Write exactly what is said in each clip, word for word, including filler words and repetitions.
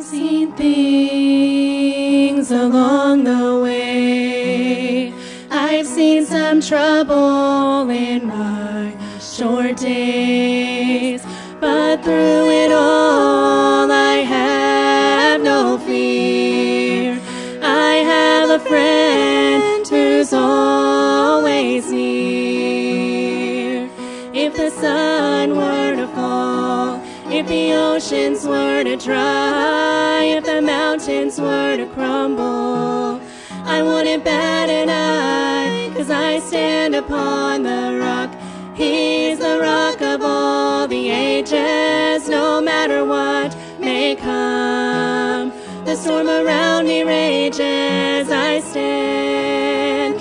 seen things along the way. I've seen some trouble in my short days, but through it all I have no fear. I have a friend who's always near. If the sun were to fall, if the oceans were to dry, if the mountains were to crumble, I wouldn't bat an eye, 'cause I stand upon the rock. He's the rock of all the ages. No matter what may come, the storm around me rages, I stand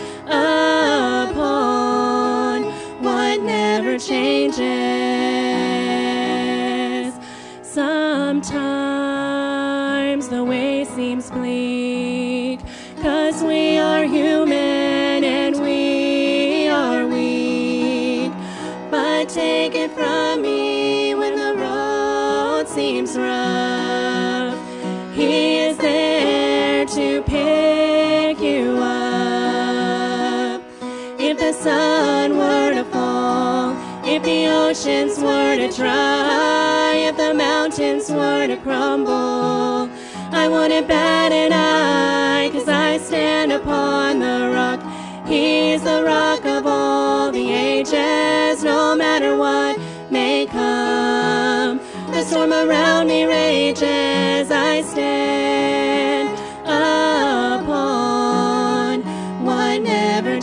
upon what never changes. Sometimes the way seems bleak, 'cause we are human and we are weak. But take it from me, when the road seems rough, He is there to pick you up. If the sun were to fall, if the oceans were to dry, if the mountains were to crumble, I wouldn't bat an eye, 'cause I stand upon the rock. He's the rock of all the ages. No matter what may come, the storm around me rages, I stand upon what never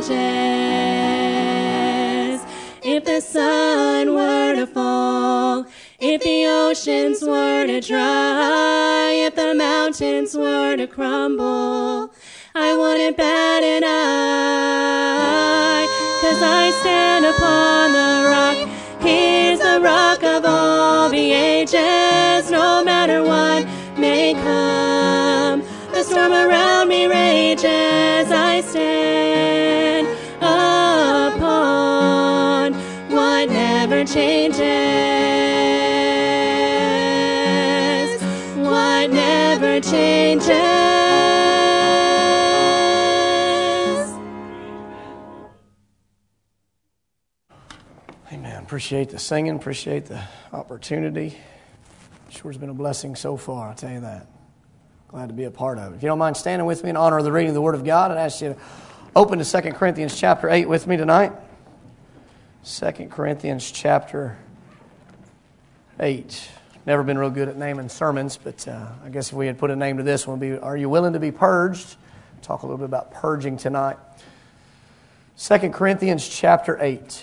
changes. If the sun were to fall, if the oceans were to dry, if the mountains were to crumble, I wouldn't bat an eye, 'cause I stand upon the rock. He's the rock of all the ages. No matter what may come, the storm around me rages, I stand upon what never changes. What never changes. Appreciate the singing, appreciate the opportunity. Sure has been a blessing so far, I'll tell you that. Glad to be a part of it. If you don't mind standing with me in honor of the reading of the Word of God, I'd ask you to open to Second Corinthians chapter eight with me tonight. Second Corinthians chapter eight. Never been real good at naming sermons, but uh, I guess if we had put a name to this one, it would be, Are You Willing to Be Purged? Talk a little bit about purging tonight. Second Corinthians chapter eight.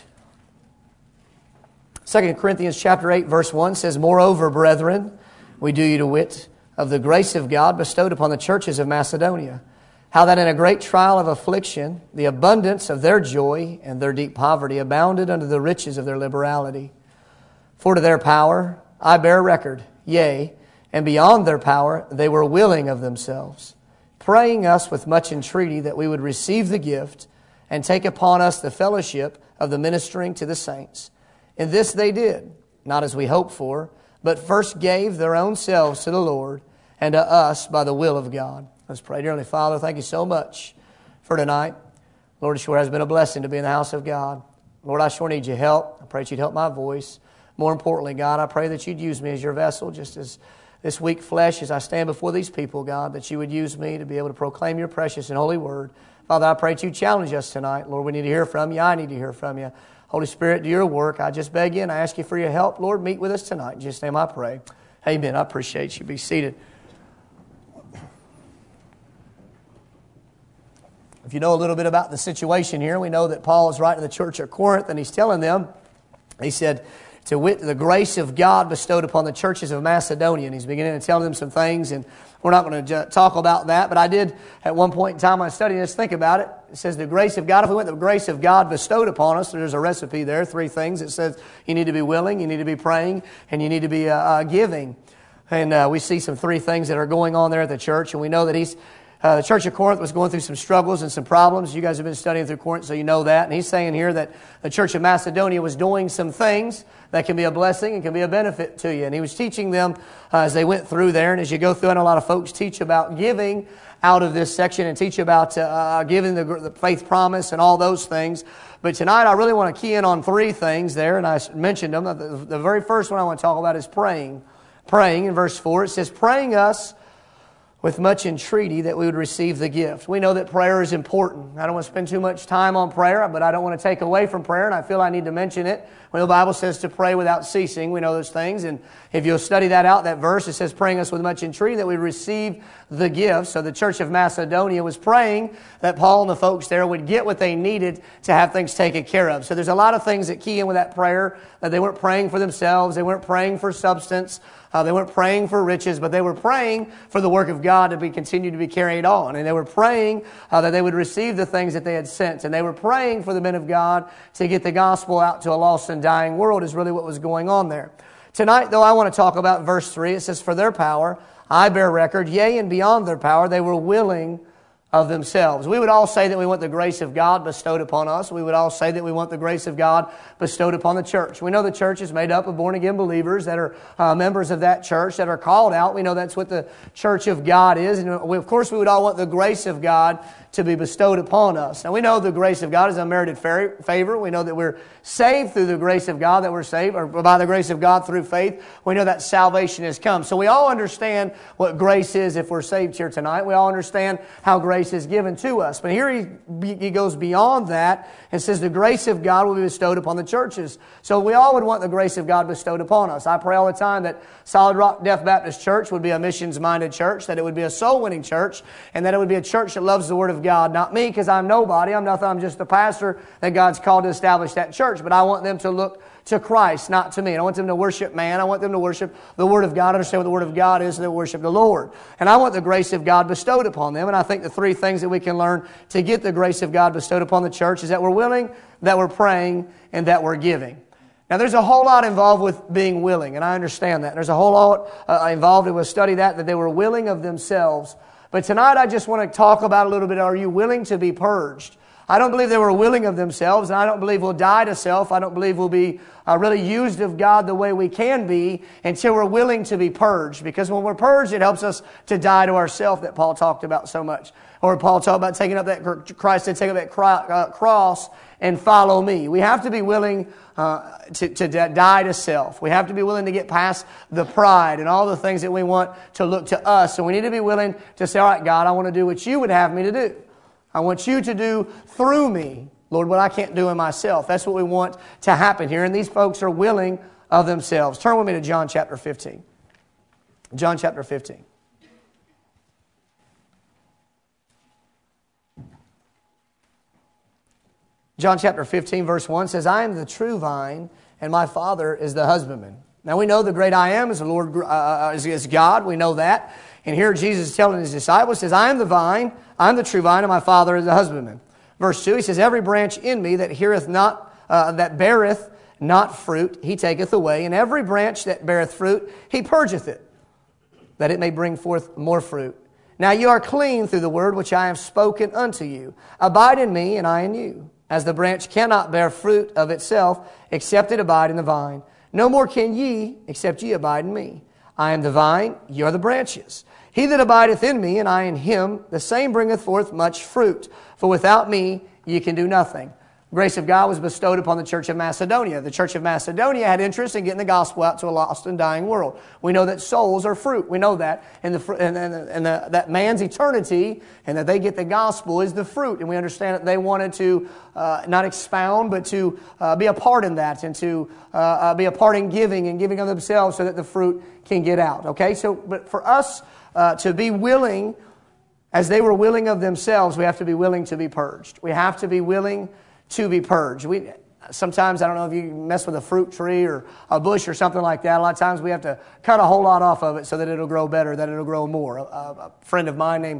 Second Corinthians chapter eight, verse one says, Moreover, brethren, we do you to wit of the grace of God bestowed upon the churches of Macedonia, how that in a great trial of affliction, the abundance of their joy and their deep poverty abounded unto the riches of their liberality. For to their power I bear record, yea, and beyond their power they were willing of themselves, praying us with much entreaty that we would receive the gift and take upon us the fellowship of the ministering to the saints. And this they did, not as we hoped for, but first gave their own selves to the Lord and to us by the will of God. Let's pray. Dear Heavenly Father, thank you so much for tonight. Lord, it sure has been a blessing to be in the house of God. Lord, I sure need your help. I pray that you'd help my voice. More importantly, God, I pray that you'd use me as your vessel, just as this weak flesh, as I stand before these people, God, that you would use me to be able to proclaim your precious and holy word. Father, I pray that you challenge us tonight. Lord, we need to hear from you. I need to hear from you. Holy Spirit, do your work. I just beg you and I ask you for your help. Lord, meet with us tonight. In Jesus' name I pray. Amen. I appreciate you. Be seated. If you know a little bit about the situation here, we know that Paul is writing to the church at Corinth and he's telling them, he said, to wit the grace of God bestowed upon the churches of Macedonia. And he's beginning to tell them some things, and we're not going to talk about that, but I did at one point in time I was studying this, think about it. It says the grace of God. If we want the grace of God bestowed upon us, there's a recipe there, three things. It says you need to be willing, you need to be praying, and you need to be uh, uh, giving. And uh, we see some three things that are going on there at the church, and we know that he's Uh, the church of Corinth was going through some struggles and some problems. You guys have been studying through Corinth, so you know that. And he's saying here that the church of Macedonia was doing some things that can be a blessing and can be a benefit to you. And he was teaching them uh, as they went through there. And as you go through, and a lot of folks teach about giving out of this section and teach about uh, giving the, the faith promise and all those things. But tonight I really want to key in on three things there, and I mentioned them. The, the very first one I want to talk about is praying. Praying, in verse four, it says, praying us with much entreaty that we would receive the gift. We know that prayer is important. I don't want to spend too much time on prayer, but I don't want to take away from prayer, and I feel I need to mention it. When the Bible says to pray without ceasing, we know those things. And if you'll study that out, that verse, it says, praying us with much entreaty that we receive the gift. So the church of Macedonia was praying that Paul and the folks there would get what they needed to have things taken care of. So there's a lot of things that key in with that prayer, that they weren't praying for themselves, they weren't praying for substance, uh, they weren't praying for riches, but they were praying for the work of God to be continued to be carried on. And they were praying uh, that they would receive the things that they had sent. And they were praying for the men of God to get the gospel out to a lost and dying world is really what was going on there. Tonight, though, I want to talk about verse three. It says, for their power I bear record, yea, and beyond their power they were willing of themselves. We would all say that we want the grace of God bestowed upon us. We would all say that we want the grace of God bestowed upon the church. We know the church is made up of born-again believers that are uh, members of that church, that are called out. We know that's what the church of God is. And we, of course, we would all want the grace of God to be bestowed upon us. Now, we know the grace of God is unmerited favor. We know that we're saved through the grace of God, that we're saved, or by the grace of God through faith. We know that salvation has come. So we all understand what grace is if we're saved here tonight. We all understand how grace is given to us. But here he, he goes beyond that and says the grace of God will be bestowed upon the churches. So we all would want the grace of God bestowed upon us. I pray all the time that Solid Rock Deaf Baptist Church would be a missions-minded church, that it would be a soul-winning church, and that it would be a church that loves the Word of God. God, not me, because I'm nobody. I'm nothing. I'm just the pastor that God's called to establish that church. But I want them to look to Christ, not to me. And I want them to worship man. I want them to worship the Word of God, understand what the Word of God is, and they worship the Lord. And I want the grace of God bestowed upon them. And I think the three things that we can learn to get the grace of God bestowed upon the church is that we're willing, that we're praying, and that we're giving. Now, there's a whole lot involved with being willing, and I understand that. There's a whole lot uh, involved, and we'll study that, that they were willing of themselves. But tonight I just want to talk about a little bit, are you willing to be purged? I don't believe they were willing of themselves, and I don't believe we'll die to self. I don't believe we'll be uh, really used of God the way we can be until we're willing to be purged. Because when we're purged, it helps us to die to ourself that Paul talked about so much. Or Paul talked about taking up that, Christ said, take up that uh, cross and follow me. We have to be willing uh, to, to die to self. We have to be willing to get past the pride and all the things that we want to look to us. So we need to be willing to say, all right, God, I want to do what you would have me to do. I want you to do through me, Lord, what I can't do in myself. That's what we want to happen here. And these folks are willing of themselves. Turn with me to John chapter fifteen. John chapter fifteen. John chapter fifteen, verse one says, I am the true vine, and my Father is the husbandman. Now we know the great I am is the Lord, uh, is, is God. We know that. And here Jesus is telling his disciples, says, I am the vine, I am the true vine, and my Father is the husbandman. Verse two, he says, every branch in me that heareth not, uh, that beareth not fruit, he taketh away. And every branch that beareth fruit, he purgeth it, that it may bring forth more fruit. Now you are clean through the word which I have spoken unto you. Abide in me, and I in you. As the branch cannot bear fruit of itself, except it abide in the vine. No more can ye, except ye abide in me. I am the vine, ye are the branches. He that abideth in me, and I in him, the same bringeth forth much fruit. For without me ye can do nothing. Grace of God was bestowed upon the church of Macedonia. The church of Macedonia had interest in getting the gospel out to a lost and dying world. We know that souls are fruit. We know that. And, the, and, and, and the, that man's eternity and that they get the gospel is the fruit. And we understand that they wanted to uh, not expound, but to uh, be a part in that and to uh, uh, be a part in giving and giving of themselves so that the fruit can get out. Okay? So, but for us uh, to be willing, as they were willing of themselves, we have to be willing to be purged. We have to be willing to be purged. We sometimes, I don't know if you mess with a fruit tree or a bush or something like that. A lot of times we have to cut a whole lot off of it so that it'll grow better, that it'll grow more. A, a friend of mine named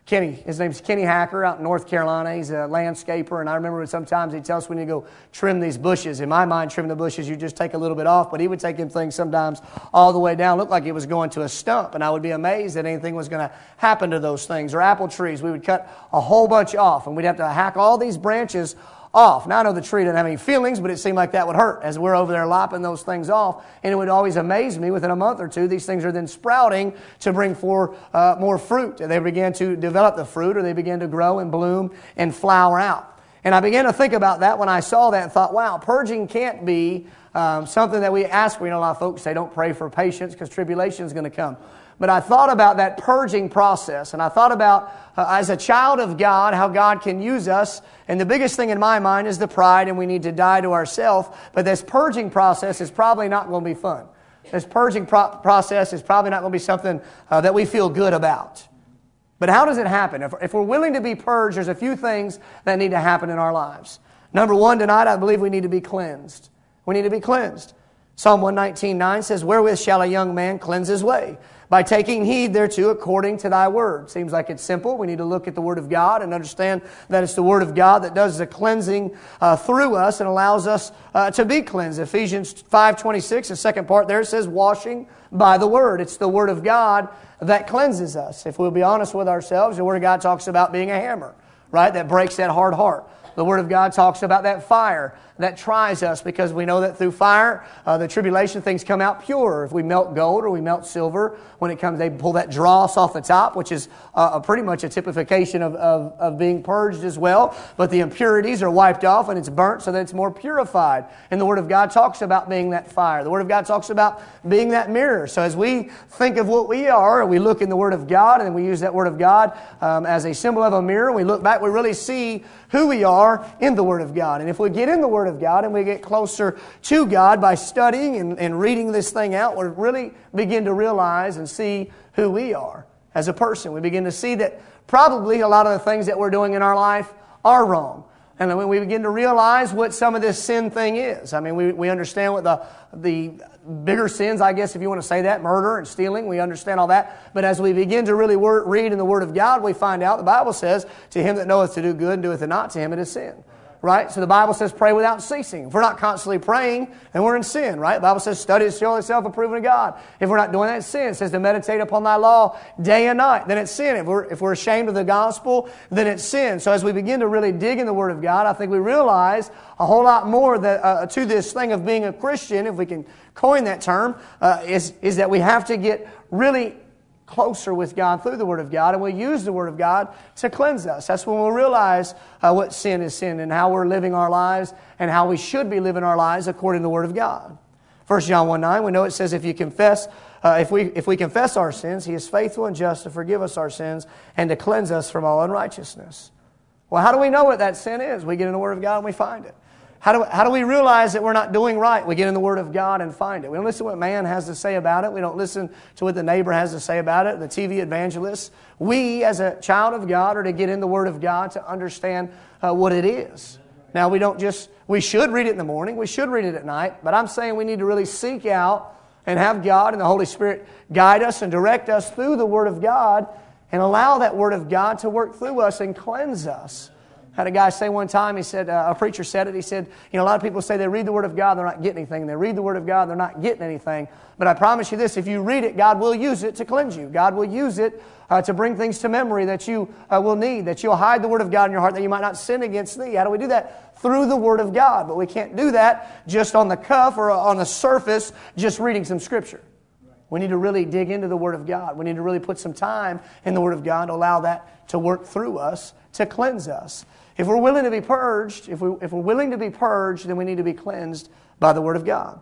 Kenny, his name's Kenny Hacker out in North Carolina. He's a landscaper, and I remember sometimes he'd tell us we need to go trim these bushes. In my mind, trim the bushes, you just take a little bit off, but he would take them things sometimes all the way down. Looked like it was going to a stump, and I would be amazed that anything was going to happen to those things. Or apple trees, we would cut a whole bunch off, and we'd have to hack all these branches off. Now, I know the tree doesn't have any feelings, but it seemed like that would hurt as we're over there lopping those things off. And it would always amaze me, within a month or two, these things are then sprouting to bring forth uh, more fruit. They began to develop the fruit, or they began to grow and bloom and flower out. And I began to think about that when I saw that and thought, wow, purging can't be um, something that we ask for. You know, a lot of folks say don't pray for patience because tribulation is going to come. But I thought about that purging process, and I thought about, uh, as a child of God, how God can use us. And the biggest thing in my mind is the pride, and we need to die to ourselves. But this purging process is probably not going to be fun. This purging pro- process is probably not going to be something uh, that we feel good about. But how does it happen? If, if we're willing to be purged, there's a few things that need to happen in our lives. Number one, tonight, I believe we need to be cleansed. We need to be cleansed. Psalm one nineteen nine says, "Wherewith shall a young man cleanse his way? By taking heed thereto according to thy word." Seems like it's simple. We need to look at the Word of God and understand that it's the Word of God that does the cleansing uh, through us and allows us uh, to be cleansed. Ephesians five twenty-six, the second part there, it says, "Washing by the Word." It's the Word of God that cleanses us. If we'll be honest with ourselves, the Word of God talks about being a hammer, right? That breaks that hard heart. The Word of God talks about that fire that tries us, because we know that through fire, uh, the tribulation things come out pure. If we melt gold or we melt silver, when it comes, they pull that dross off the top, which is uh, a pretty much a typification of, of, of being purged as well. But the impurities are wiped off and it's burnt so that it's more purified. And the Word of God talks about being that fire. The Word of God talks about being that mirror. So as we think of what we are, and we look in the Word of God, and we use that Word of God um, as a symbol of a mirror, we look back, we really see who we are in the Word of God. And if we get in the Word of God and we get closer to God by studying and, and reading this thing out, we'll really begin to realize and see who we are as a person. We begin to see that probably a lot of the things that we're doing in our life are wrong. And then when we begin to realize what some of this sin thing is. I mean, we, we understand what the, the bigger sins, I guess, if you want to say that, murder and stealing, we understand all that. But as we begin to really word, read in the Word of God, we find out the Bible says, "To him that knoweth to do good and doeth it not, to him it is sin." Right? So the Bible says pray without ceasing. If we're not constantly praying, then we're in sin, right? The Bible says study to show thyself approved of God. If we're not doing that, it's sin. It says to meditate upon thy law day and night, then it's sin. If we're, if we're ashamed of the gospel, then it's sin. So as we begin to really dig in the Word of God, I think we realize a whole lot more that, uh, to this thing of being a Christian, if we can coin that term, uh, is, is that we have to get really closer with God through the Word of God, and we use the Word of God to cleanse us. That's when we'll realize uh, what sin is sin and how we're living our lives and how we should be living our lives according to the Word of God. First John one nine, we know it says, if you confess, uh, if we if we confess our sins, He is faithful and just to forgive us our sins and to cleanse us from all unrighteousness. Well, how do we know what that sin is? We get in the Word of God and we find it. How do, how do we realize that we're not doing right? We get in the Word of God and find it. We don't listen to what man has to say about it. We don't listen to what the neighbor has to say about it, the T V evangelists. We, as a child of God, are to get in the Word of God to understand uh, what it is. Now, we don't just, we should read it in the morning. We should read it at night. But I'm saying we need to really seek out and have God and the Holy Spirit guide us and direct us through the Word of God and allow that Word of God to work through us and cleanse us. Had a guy say one time, he said, uh, a preacher said it, he said, you know, a lot of people say they read the Word of God, they're not getting anything. They read the Word of God, they're not getting anything. But I promise you this, if you read it, God will use it to cleanse you. God will use it uh, to bring things to memory that you uh, will need, that you'll hide the Word of God in your heart that you might not sin against thee. How do we do that? Through the Word of God. But we can't do that just on the cuff or on the surface, just reading some Scripture. We need to really dig into the Word of God. We need to really put some time in the Word of God to allow that to work through us, to cleanse us. If we're willing to be purged, if, we, if we're willing to be purged, then we need to be cleansed by the Word of God.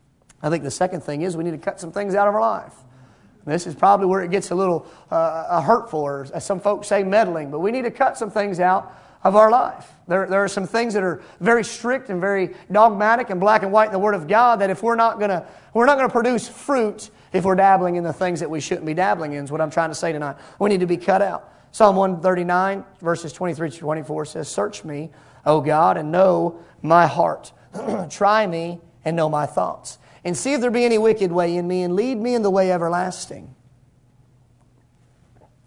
I think the second thing is we need to cut some things out of our life. And this is probably where it gets a little uh, hurtful, or as some folks say, meddling. But we need to cut some things out of our life. There, there are some things that are very strict and very dogmatic and black and white in the Word of God that if we're not going to, we're not going to produce fruit if we're dabbling in the things that we shouldn't be dabbling in, is what I'm trying to say tonight. We need to be cut out. Psalm one thirty-nine, verses twenty-three to twenty-four says, "Search me, O God, and know my heart. Try me and know my thoughts. And see if there be any wicked way in me, and lead me in the way everlasting."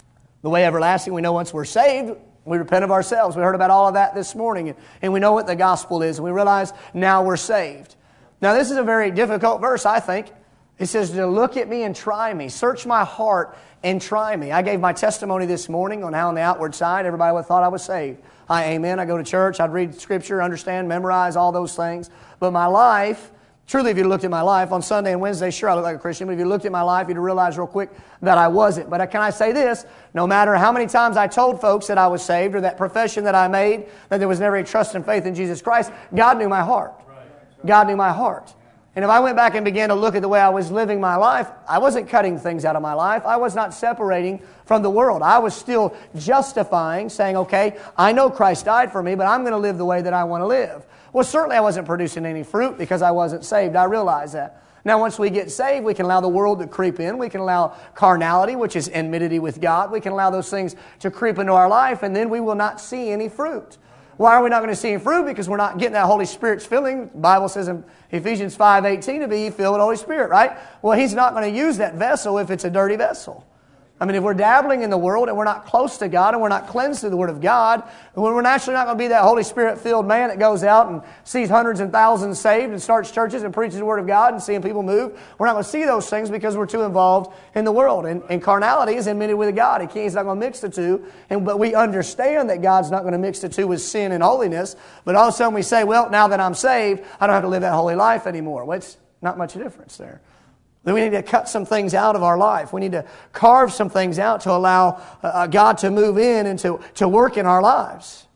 The way everlasting, we know once we're saved, we repent of ourselves. We heard about all of that this morning. And, and we know what the gospel is. And we realize now we're saved. Now this is a very difficult verse, I think. It says to look at me and try me. Search my heart and try me. I gave my testimony this morning on how on the outward side everybody would have thought I was saved. I amen. I go to church. I'd read Scripture, understand, memorize, all those things. But my life, truly if you looked at my life on Sunday and Wednesday, sure I look like a Christian. But if you looked at my life, you'd realize real quick that I wasn't. But can I say this? No matter how many times I told folks that I was saved or that profession that I made, that there was never a trust and faith in Jesus Christ, God knew my heart. God knew my heart. And if I went back and began to look at the way I was living my life, I wasn't cutting things out of my life. I was not separating from the world. I was still justifying, saying, okay, I know Christ died for me, but I'm going to live the way that I want to live. Well, certainly I wasn't producing any fruit because I wasn't saved. I realize that. Now, once we get saved, we can allow the world to creep in. We can allow carnality, which is enmity with God. We can allow those things to creep into our life, and then we will not see any fruit. Why are we not going to see any fruit? Because we're not getting that Holy Spirit's filling. The Bible says in Ephesians five eighteen to be filled with the Holy Spirit, right? Well, He's not going to use that vessel if it's a dirty vessel. I mean, if we're dabbling in the world and we're not close to God and we're not cleansed through the Word of God, we're naturally not going to be that Holy Spirit-filled man that goes out and sees hundreds and thousands saved and starts churches and preaches the Word of God and seeing people move. We're not going to see those things because we're too involved in the world. And, and carnality is enmity with God. He can't, he's not going to mix the two. And, but we understand that God's not going to mix the two with sin and holiness. But all of a sudden we say, well, now that I'm saved, I don't have to live that holy life anymore. Well, it's not much difference there. Then we need to cut some things out of our life. We need to carve some things out to allow uh, God to move in and to, to work in our lives.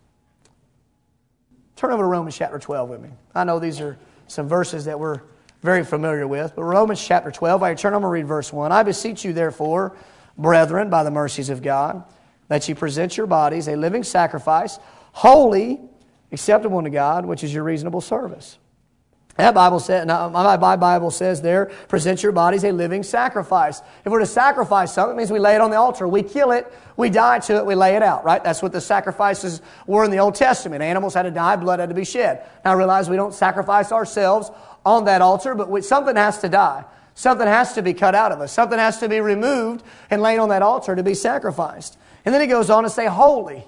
Turn over to Romans chapter twelve with me. I know these are some verses that we're very familiar with, but Romans chapter twelve, I turn over and read verse one. I beseech you therefore, brethren, by the mercies of God, that ye present your bodies a living sacrifice, holy, acceptable unto God, which is your reasonable service. That Bible said, my Bible says there, present your bodies a living sacrifice. If we're to sacrifice something, it means we lay it on the altar. We kill it, we die to it, we lay it out, right? That's what the sacrifices were in the Old Testament. Animals had to die, blood had to be shed. Now I realize we don't sacrifice ourselves on that altar, but we, something has to die. Something has to be cut out of us. Something has to be removed and laid on that altar to be sacrificed. And then he goes on to say, holy.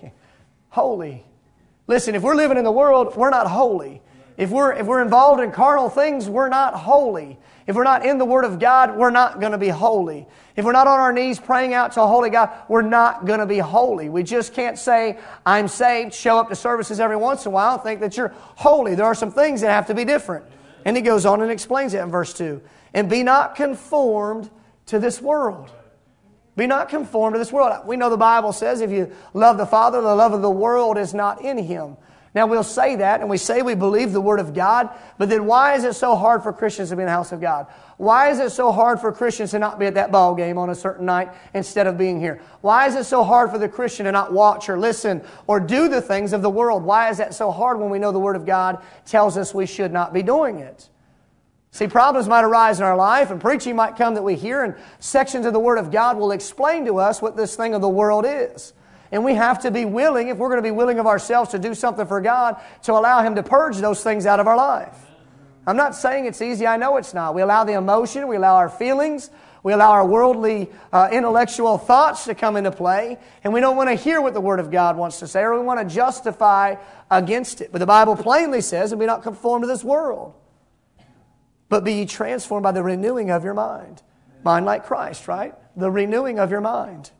Holy. Listen, if we're living in the world, we're not holy. If we're, if we're involved in carnal things, we're not holy. If we're not in the Word of God, we're not going to be holy. If we're not on our knees praying out to a holy God, we're not going to be holy. We just can't say, I'm saved, show up to services every once in a while and think that you're holy. There are some things that have to be different. And he goes on and explains it in verse two. And be not conformed to this world. Be not conformed to this world. We know the Bible says if you love the Father, the love of the world is not in Him. Now we'll say that and we say we believe the Word of God, but then why is it so hard for Christians to be in the house of God? Why is it so hard for Christians to not be at that ball game on a certain night instead of being here? Why is it so hard for the Christian to not watch or listen or do the things of the world? Why is that so hard when we know the Word of God tells us we should not be doing it? See, problems might arise in our life and preaching might come that we hear and sections of the Word of God will explain to us what this thing of the world is. And we have to be willing, if we're going to be willing of ourselves to do something for God, to allow Him to purge those things out of our life. I'm not saying it's easy. I know it's not. We allow the emotion. We allow our feelings. We allow our worldly, uh, intellectual thoughts to come into play. And we don't want to hear what the Word of God wants to say, or we want to justify against it. But the Bible plainly says, and be not conformed to this world, but be ye transformed by the renewing of your mind. Mind like Christ, right? The renewing of your mind.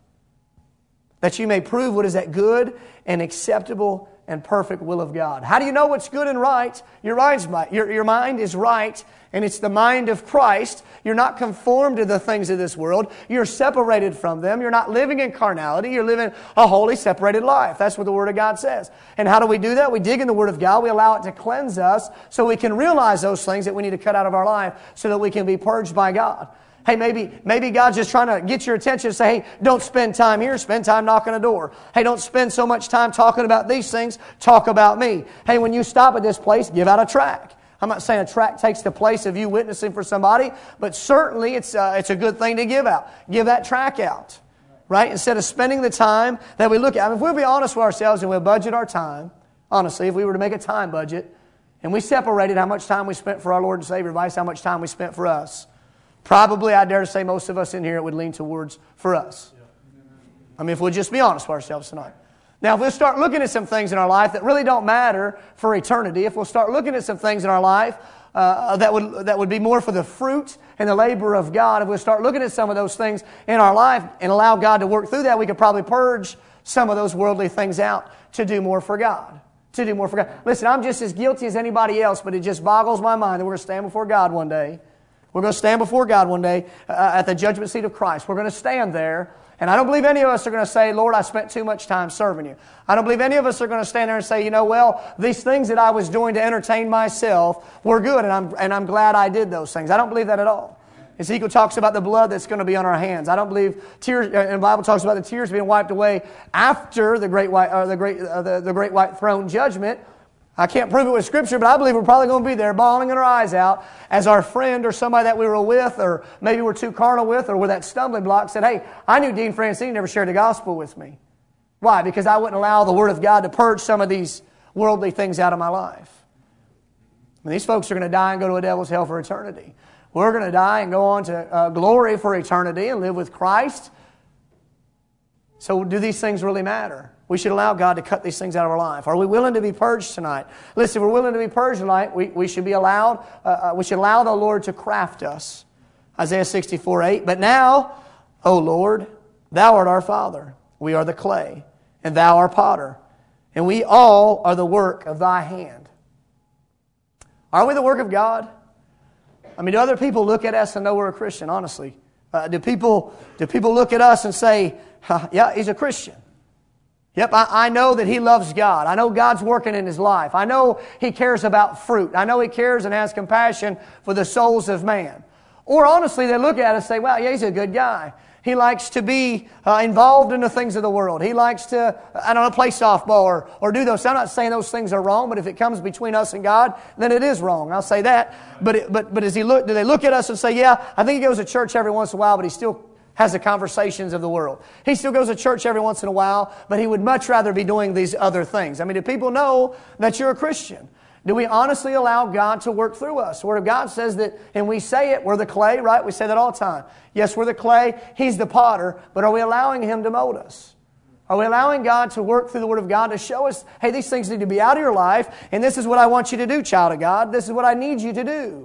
That you may prove what is that good and acceptable and perfect will of God. How do you know what's good and right? Your mind's right. Your, your mind is right, and it's the mind of Christ. You're not conformed to the things of this world. You're separated from them. You're not living in carnality. You're living a holy, separated life. That's what the Word of God says. And how do we do that? We dig in the Word of God. We allow it to cleanse us so we can realize those things that we need to cut out of our life so that we can be purged by God. Hey, maybe maybe God's just trying to get your attention and say, hey, don't spend time here, spend time knocking a door. Hey, don't spend so much time talking about these things, talk about me. Hey, when you stop at this place, give out a tract. I'm not saying a tract takes the place of you witnessing for somebody, but certainly it's, uh, it's a good thing to give out. Give that tract out, right? Instead of spending the time that we look at. I mean, if we'll be honest with ourselves and we'll budget our time, honestly, if we were to make a time budget, and we separated how much time we spent for our Lord and Savior, versus how much time we spent for us, probably, I dare to say, most of us in here, it would lean towards for us. I mean, if we'll just be honest with ourselves tonight. Now, if we'll start looking at some things in our life that really don't matter for eternity, if we'll start looking at some things in our life uh, that would that would be more for the fruit and the labor of God, if we'll start looking at some of those things in our life and allow God to work through that, we could probably purge some of those worldly things out to do more for God. To do more for God. Listen, I'm just as guilty as anybody else, but it just boggles my mind that we're going to stand before God one day. We're going to stand before God one day uh, at the judgment seat of Christ. We're going to stand there. And I don't believe any of us are going to say, Lord, I spent too much time serving you. I don't believe any of us are going to stand there and say, you know, well, these things that I was doing to entertain myself were good, and I'm, and I'm glad I did those things. I don't believe that at all. Ezekiel talks about the blood that's going to be on our hands. I don't believe tears, and the Bible talks about the tears being wiped away after the great white, uh, the great, uh, the, the great white throne judgment. I can't prove it with Scripture, but I believe we're probably going to be there bawling our eyes out as our friend or somebody that we were with, or maybe we're too carnal with, or with that stumbling block said, hey, I knew Dean Francine never shared the gospel with me. Why? Because I wouldn't allow the Word of God to purge some of these worldly things out of my life. I mean, these folks are going to die and go to a devil's hell for eternity. We're going to die and go on to uh, glory for eternity and live with Christ. So do these things really matter? We should allow God to cut these things out of our life. Are we willing to be purged tonight? Listen, if we're willing to be purged tonight, we, we should be allowed, uh, we should allow the Lord to craft us. Isaiah sixty-four eight. But now, O Lord, Thou art our Father. We are the clay, and Thou our potter. And we all are the work of Thy hand. Are we the work of God? I mean, do other people look at us and know we're a Christian, honestly? Uh, do people do people look at us and say, yeah, he's a Christian? Yep, I, I know that he loves God. I know God's working in his life. I know he cares about fruit. I know he cares and has compassion for the souls of man. Or honestly, they look at us and say, well, yeah, he's a good guy. He likes to be uh, involved in the things of the world. He likes to, I don't know, play softball or, or do those. I'm not saying those things are wrong, but if it comes between us and God, then it is wrong. I'll say that. But it, but but as he look, do they look at us and say, yeah, I think he goes to church every once in a while, but he still has the conversations of the world. He still goes to church every once in a while, but he would much rather be doing these other things. I mean, do people know that you're a Christian? Do we honestly allow God to work through us? The Word of God says that, and we say it, we're the clay, right? We say that all the time. Yes, we're the clay, He's the potter, but are we allowing Him to mold us? Are we allowing God to work through the Word of God to show us, hey, these things need to be out of your life, and this is what I want you to do, child of God. This is what I need you to do.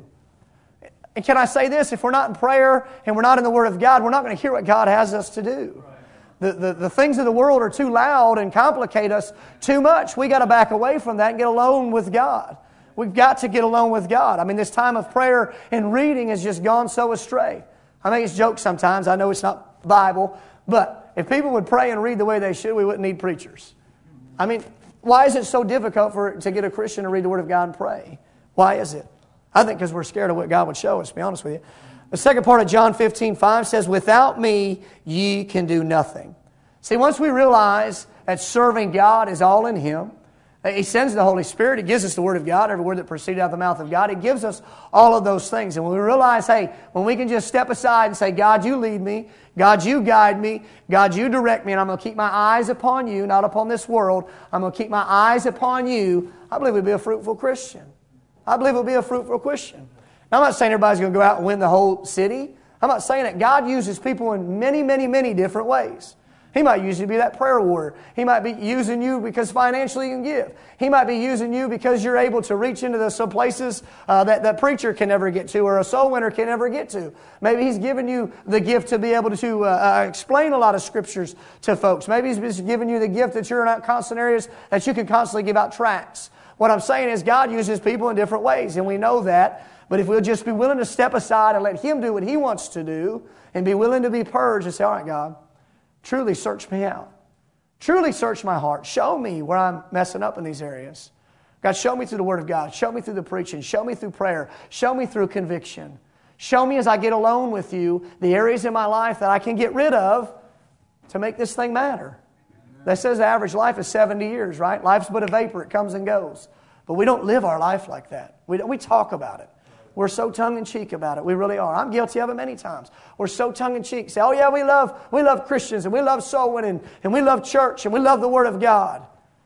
And can I say this? If we're not in prayer and we're not in the Word of God, we're not going to hear what God has us to do. The, the, the things of the world are too loud and complicate us too much. We got to back away from that and get alone with God. We've got to get alone with God. I mean, this time of prayer and reading has just gone so astray. I make it's jokes sometimes. I know it's not Bible, but if people would pray and read the way they should, we wouldn't need preachers. I mean, why is it so difficult for to get a Christian to read the Word of God and pray? Why is it? I think because we're scared of what God would show us, to be honest with you. The second part of John fifteen five says, without me, ye can do nothing. See, once we realize that serving God is all in Him, He sends the Holy Spirit, He gives us the Word of God, every word that proceeded out of the mouth of God, He gives us all of those things. And when we realize, hey, when we can just step aside and say, God, you lead me, God, you guide me, God, you direct me, and I'm going to keep my eyes upon you, not upon this world. I'm going to keep my eyes upon you. I believe we'll be a fruitful Christian. I believe we'll be a fruitful Christian. Now, I'm not saying everybody's going to go out and win the whole city. I'm not saying that. God uses people in many, many, many different ways. He might use you to be that prayer warrior. He might be using you because financially you can give. He might be using you because you're able to reach into the, some places uh, that that preacher can never get to or a soul winner can never get to. Maybe He's given you the gift to be able to uh, uh, explain a lot of scriptures to folks. Maybe He's just given you the gift that you're in constant areas that you can constantly give out tracts. What I'm saying is God uses people in different ways, and we know that. But if we'll just be willing to step aside and let Him do what He wants to do and be willing to be purged and say, all right, God, truly search me out. Truly search my heart. Show me where I'm messing up in these areas. God, show me through the Word of God. Show me through the preaching. Show me through prayer. Show me through conviction. Show me as I get alone with you the areas in my life that I can get rid of to make this thing matter. That says the average life is seventy years, right? Life's but a vapor. It comes and goes. But we don't live our life like that. We, we talk about it. We're so tongue-in-cheek about it. We really are. I'm guilty of it many times. We're so tongue-in-cheek. Say, oh yeah, we love we love Christians and we love soul winning and we love church and we love the Word of God.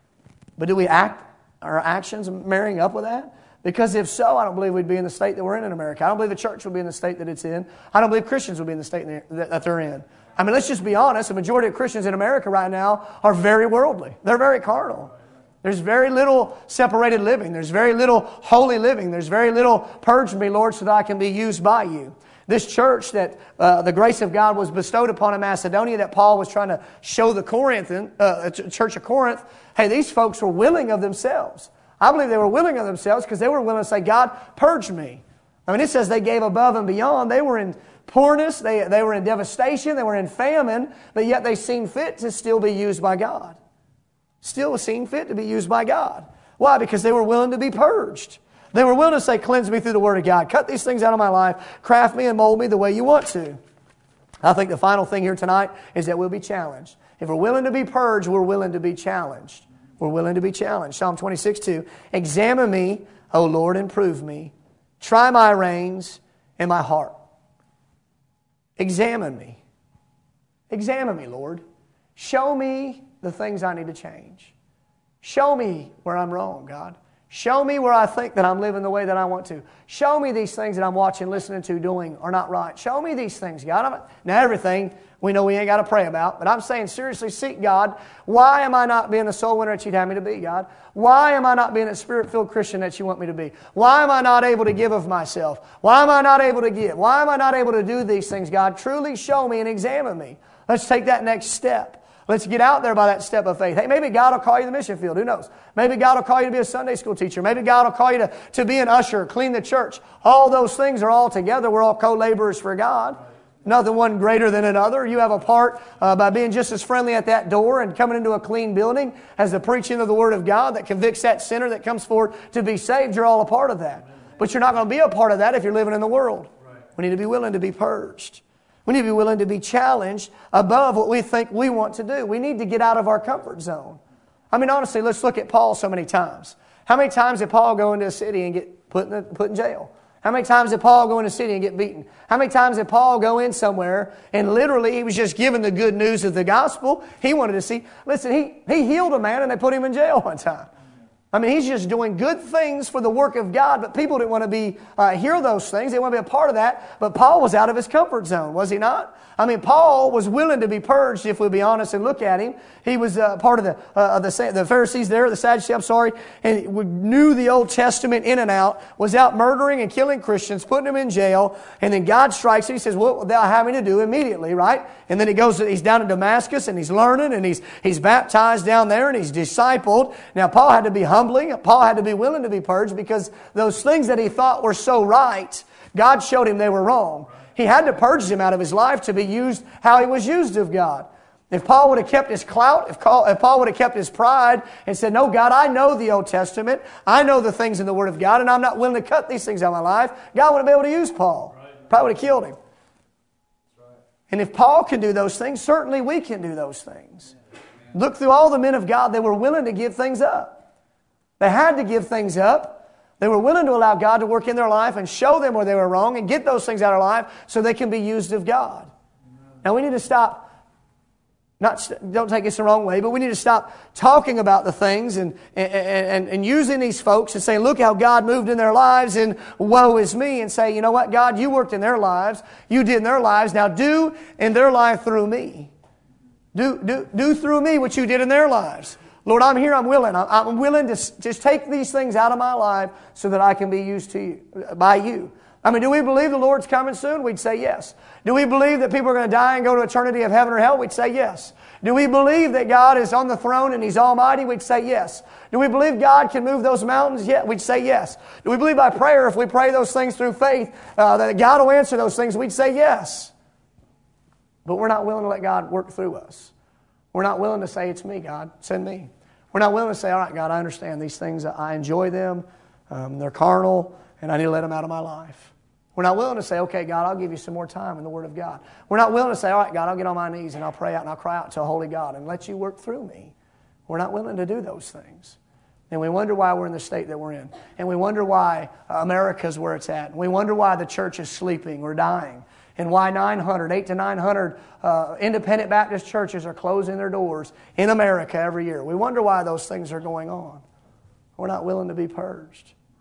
But do we act, our actions marrying up with that? Because if so, I don't believe we'd be in the state that we're in in America. I don't believe the church would be in the state that it's in. I don't believe Christians would be in the state that they're in. I mean, let's just be honest. The majority of Christians in America right now are very worldly. They're very carnal. There's very little separated living. There's very little holy living. There's very little purge me, Lord, so that I can be used by you. This church that uh, the grace of God was bestowed upon in Macedonia, that Paul was trying to show the Corinthian, uh, church of Corinth, hey, these folks were willing of themselves. I believe they were willing of themselves because they were willing to say, God, purge me. I mean, it says they gave above and beyond. They were in poorness, they, they were in devastation, they were in famine, but yet they seemed fit to still be used by God. Still seemed fit to be used by God. Why? Because they were willing to be purged. They were willing to say, cleanse me through the Word of God. Cut these things out of my life. Craft me and mold me the way you want to. I think the final thing here tonight is that we'll be challenged. If we're willing to be purged, we're willing to be challenged. We're willing to be challenged. Psalm twenty-six two. Examine me, O Lord, and prove me. Try my reins and my heart. Examine me. Examine me, Lord. Show me the things I need to change. Show me where I'm wrong, God. Show me where I think that I'm living the way that I want to. Show me these things that I'm watching, listening to, doing are not right. Show me these things, God. I'm, now everything we know we ain't got to pray about, but I'm saying seriously seek God. Why am I not being the soul winner that you'd have me to be, God? Why am I not being a spirit-filled Christian that you want me to be? Why am I not able to give of myself? Why am I not able to give? Why am I not able to do these things, God? Truly show me and examine me. Let's take that next step. Let's get out there by that step of faith. Hey, maybe God will call you to the mission field. Who knows? Maybe God will call you to be a Sunday school teacher. Maybe God will call you to, to be an usher, clean the church. All those things are all together. We're all co-laborers for God. Nothing one greater than another. You have a part uh, by being just as friendly at that door and coming into a clean building as the preaching of the Word of God that convicts that sinner that comes forward to be saved. You're all a part of that. But you're not going to be a part of that if you're living in the world. We need to be willing to be purged. We need to be willing to be challenged above what we think we want to do. We need to get out of our comfort zone. I mean, honestly, let's look at Paul so many times. How many times did Paul go into a city and get put in, the, put in jail? How many times did Paul go into a city and get beaten? How many times did Paul go in somewhere and literally he was just given the good news of the gospel? He wanted to see. Listen, he, he healed a man and they put him in jail one time. I mean, he's just doing good things for the work of God, but people didn't want to be uh, hear those things. They didn't want to be a part of that. But Paul was out of his comfort zone, was he not? I mean, Paul was willing to be purged, if we'll be honest and look at him. He was uh, part of the uh, of the, the Pharisees there, the Sadducees, I'm sorry, and knew the Old Testament in and out, was out murdering and killing Christians, putting them in jail, and then God strikes him. He says, what will thou have me to do immediately, right? And then he goes, he's down in Damascus, and he's learning, and he's he's baptized down there, and he's discipled. Now, Paul had to be humbling. Paul had to be willing to be purged because those things that he thought were so right, God showed him they were wrong. He had to purge them out of his life to be used how he was used of God. If Paul would have kept his clout, if Paul would have kept his pride and said, no, God, I know the Old Testament. I know the things in the Word of God, and I'm not willing to cut these things out of my life, God wouldn't be able to use Paul. Probably would have killed him. And if Paul can do those things, certainly we can do those things. Look through all the men of God, they were willing to give things up. They had to give things up. They were willing to allow God to work in their life and show them where they were wrong and get those things out of life so they can be used of God. Now we need to stop, not don't take this the wrong way, but we need to stop talking about the things and, and, and, and using these folks and say, look how God moved in their lives and woe is me, and say, you know what, God, you worked in their lives. You did in their lives. Now do in their life through me. Do, do, do through me what you did in their lives. Lord, I'm here, I'm willing. I'm willing to just take these things out of my life so that I can be used to you, by you. I mean, do we believe the Lord's coming soon? We'd say yes. Do we believe that people are going to die and go to eternity of heaven or hell? We'd say yes. Do we believe that God is on the throne and He's almighty? We'd say yes. Do we believe God can move those mountains? Yeah, we'd say yes. Do we believe by prayer, if we pray those things through faith, uh, that God will answer those things? We'd say yes. But we're not willing to let God work through us. We're not willing to say, it's me, God, send me. We're not willing to say, all right, God, I understand these things. I enjoy them. Um, they're carnal, and I need to let them out of my life. We're not willing to say, okay, God, I'll give you some more time in the Word of God. We're not willing to say, all right, God, I'll get on my knees and I'll pray out and I'll cry out to a holy God and let you work through me. We're not willing to do those things. And we wonder why we're in the state that we're in. And we wonder why America's where it's at. And we wonder why the church is sleeping or dying. And why nine hundred, eight to nine hundred uh, independent Baptist churches are closing their doors in America every year. We wonder why those things are going on. We're not willing to be purged.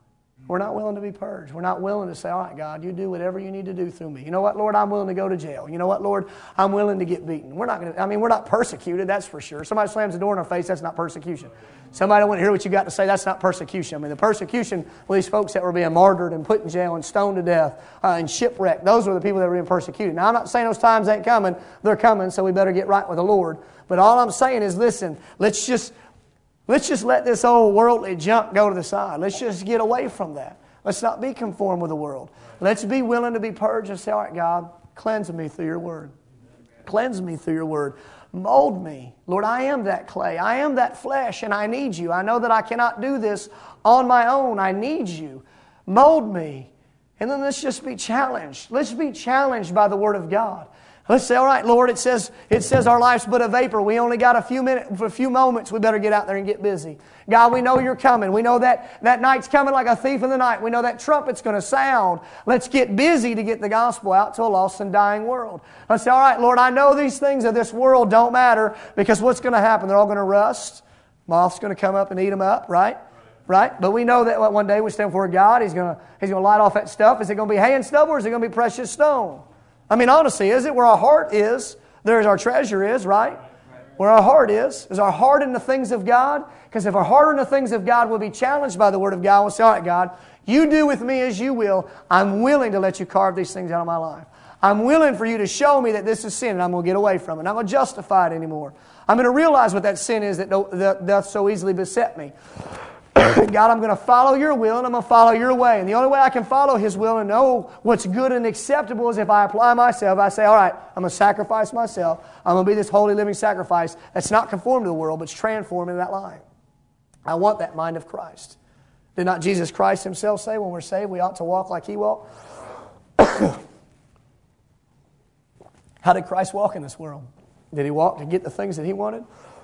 We're not willing to be purged. We're not willing to say, all right, God, you do whatever you need to do through me. You know what, Lord, I'm willing to go to jail. You know what, Lord, I'm willing to get beaten. We're not going to, I mean, we're not persecuted, that's for sure. Somebody slams the door in our face, that's not persecution. Somebody don't want to hear what you got to say, that's not persecution. I mean, the persecution were these folks that were being martyred and put in jail and stoned to death uh, and shipwrecked. Those were the people that were being persecuted. Now, I'm not saying those times ain't coming. They're coming, so we better get right with the Lord. But all I'm saying is, listen, let's just, let's just let this old worldly junk go to the side. Let's just get away from that. Let's not be conformed with the world. Let's be willing to be purged and say, all right, God, cleanse me through your word. Cleanse me through your word. Mold me. Lord, I am that clay. I am that flesh, and I need you. I know that I cannot do this on my own. I need you. Mold me. And then let's just be challenged. Let's be challenged by the word of God. Let's say, all right, Lord, it says it says our life's but a vapor. We only got a few minutes, a few moments. We better get out there and get busy. God, we know you're coming. We know that that night's coming like a thief in the night. We know that trumpet's going to sound. Let's get busy to get the gospel out to a lost and dying world. Let's say, all right, Lord, I know these things of this world don't matter because what's going to happen? They're all going to rust. Moth's going to come up and eat them up, right? Right? But we know that one day we stand before God. He's going to, he's going to light off that stuff. Is it going to be hay and stubble or is it going to be precious stone? I mean, honestly, is it where our heart is, there's our treasure is, right? Where our heart is. Is our heart in the things of God? Because if our heart in the things of God will be challenged by the Word of God, we'll say, all right, God, you do with me as you will. I'm willing to let you carve these things out of my life. I'm willing for you to show me that this is sin and I'm going to get away from it. I'm not going to justify it anymore. I'm going to realize what that sin is that doth so easily beset me. God, I'm going to follow your will and I'm going to follow your way. And the only way I can follow His will and know what's good and acceptable is if I apply myself. I say, all right, I'm going to sacrifice myself. I'm going to be this holy living sacrifice that's not conformed to the world, but it's transformed into that life. I want that mind of Christ. Did not Jesus Christ Himself say when we're saved we ought to walk like He walked? How did Christ walk in this world? Did He walk to get the things that He wanted?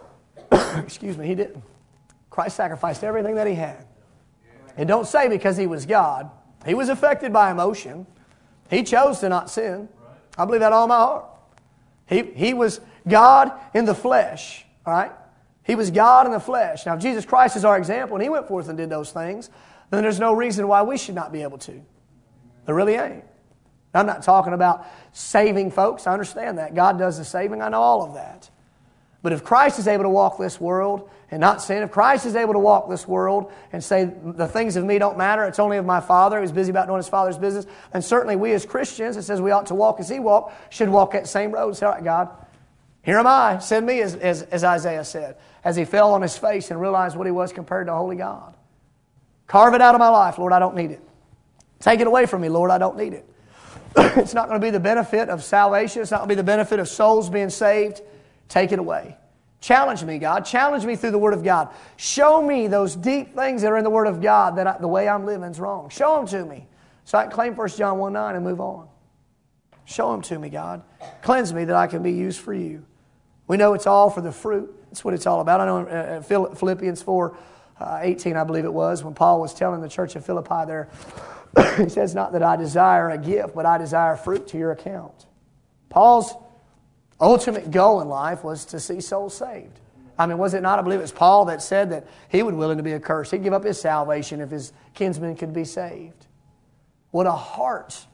Excuse me, He didn't. Christ sacrificed everything that He had. It don't say because He was God. He was affected by emotion. He chose to not sin. I believe that all my heart. He, he was God in the flesh. All right? He was God in the flesh. Now, if Jesus Christ is our example and He went forth and did those things, then there's no reason why we should not be able to. There really ain't. I'm not talking about saving folks. I understand that. God does the saving. I know all of that. But if Christ is able to walk this world and not sin, if Christ is able to walk this world and say the things of me don't matter, it's only of my Father who's busy about doing His Father's business, then certainly we as Christians, it says we ought to walk as He walked, should walk that same road. Say, all right, God, here am I. Send me, as, as, as Isaiah said, as he fell on his face and realized what he was compared to a holy God. Carve it out of my life, Lord, I don't need it. Take it away from me, Lord, I don't need it. It's not going to be the benefit of salvation. It's not going to be the benefit of souls being saved. Take it away. Challenge me, God. Challenge me through the Word of God. Show me those deep things that are in the Word of God that I, the way I'm living is wrong. Show them to me so I can claim First John one nine and move on. Show them to me, God. Cleanse me that I can be used for you. We know it's all for the fruit. That's what it's all about. I know in Philippians four eighteen, I believe it was, when Paul was telling the church of Philippi there, he says, not that I desire a gift, but I desire fruit to your account. Paul's ultimate goal in life was to see souls saved. I mean, was it not? I believe it was Paul that said that he would willing to be accursed. He'd give up his salvation if his kinsmen could be saved. What a heart.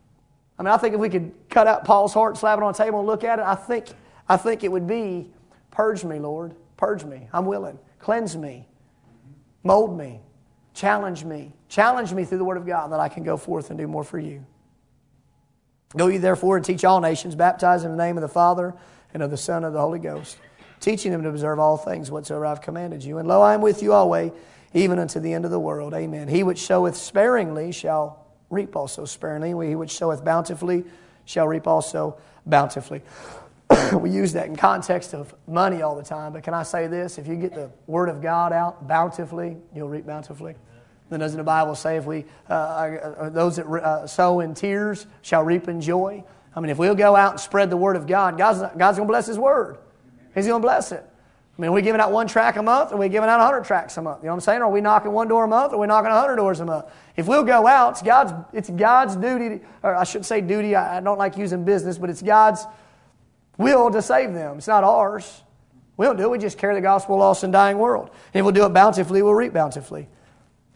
I mean, I think if we could cut out Paul's heart, slap it on a table and look at it, I think, I think it would be, purge me, Lord. Purge me. I'm willing. Cleanse me. Mold me. Challenge me. Challenge me through the Word of God that I can go forth and do more for you. Go ye therefore and teach all nations, baptizing in the name of the Father and of the Son and of the Holy Ghost, teaching them to observe all things whatsoever I've commanded you. And lo, I am with you always, even unto the end of the world. Amen. He which soweth sparingly shall reap also sparingly. He which soweth bountifully shall reap also bountifully. We use that in context of money all the time, but can I say this? If you get the Word of God out bountifully, you'll reap bountifully. Then doesn't the Bible say if we uh, those that uh, sow in tears shall reap in joy? I mean, if we'll go out and spread the Word of God, God's, God's going to bless His Word. He's going to bless it. I mean, are we giving out one tract a month, or are we giving out a hundred tracts a month? You know what I'm saying? Or are we knocking one door a month, or are we knocking a hundred doors a month? If we'll go out, it's God's, it's God's duty, or I should say duty, I, I don't like using business, but it's God's will to save them. It's not ours. We don't do it. We just carry the gospel to a lost and dying world. And if we'll do it bountifully, we'll reap bountifully.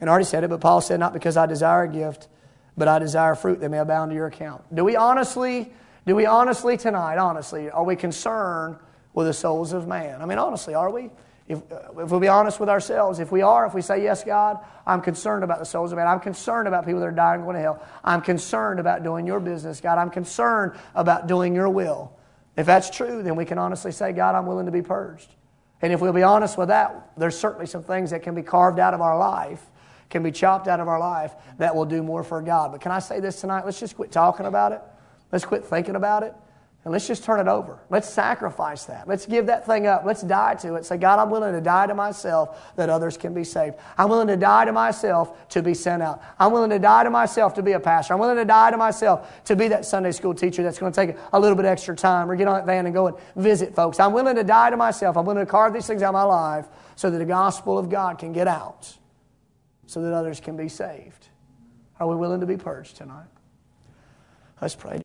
And I already said it, but Paul said, not because I desire a gift, but I desire fruit that may abound to your account. Do we honestly, do we honestly tonight, honestly, are we concerned with the souls of man? I mean, honestly, are we? If, uh, if we'll be honest with ourselves, if we are, if we say, yes, God, I'm concerned about the souls of man. I'm concerned about people that are dying and going to hell. I'm concerned about doing your business, God. I'm concerned about doing your will. If that's true, then we can honestly say, God, I'm willing to be purged. And if we'll be honest with that, there's certainly some things that can be carved out of our life, can be chopped out of our life, that will do more for God. But can I say this tonight? Let's just quit talking about it. Let's quit thinking about it. And let's just turn it over. Let's sacrifice that. Let's give that thing up. Let's die to it. Say, God, I'm willing to die to myself that others can be saved. I'm willing to die to myself to be sent out. I'm willing to die to myself to be a pastor. I'm willing to die to myself to be that Sunday school teacher that's going to take a little bit extra time or get on that van and go and visit folks. I'm willing to die to myself. I'm willing to carve these things out of my life so that the gospel of God can get out, so that others can be saved. Are we willing to be purged tonight? Let's pray.